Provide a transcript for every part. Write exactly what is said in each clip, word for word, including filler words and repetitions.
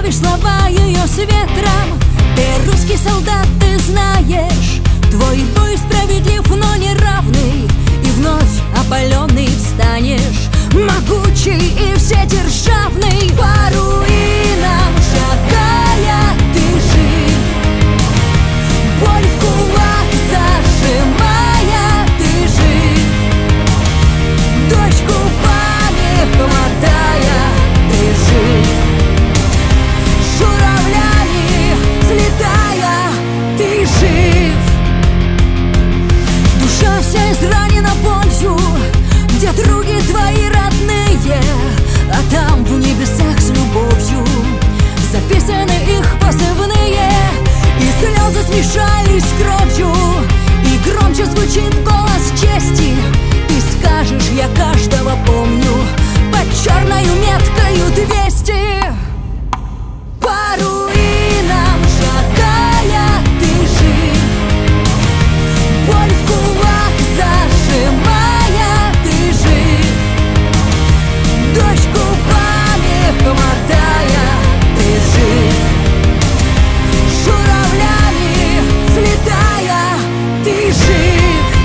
ловишь слова ее с ветром. Ты русский солдат, ты знаешь, твой бой справедлив, но неравный, и вновь опаленный встанешь, могучий и вседержавный. По руинам шагая, ты жив, боль в кулак зажимая, ты жив, дочь губами хватая, ты жив, журавлями взлетая, ты жив. Душа вся изранена болью, где други твои родные, а там в небесах с любовью записаны их позывные. И слезы смешались с кровью, и громче звучит голос чести. Ты скажешь, я каждого помню под черною меткою двести. По руинам шагая, ты жив, боль в кулак зажимая, ты жив, дождь губами хватая, ты жив, журавлями взлетая, ты жив.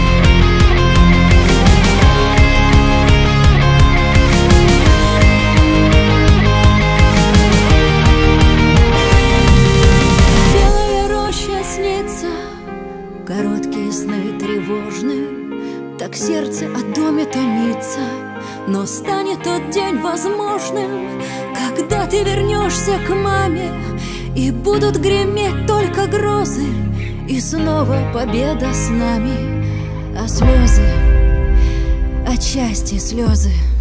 Белая роща снится, короткие сны тревожны, так сердце о доме томится. Но станет тот день возможным, когда ты вернешься к маме, и будут греметь только грозы, и снова победа с нами. А слезы, от счастья слезы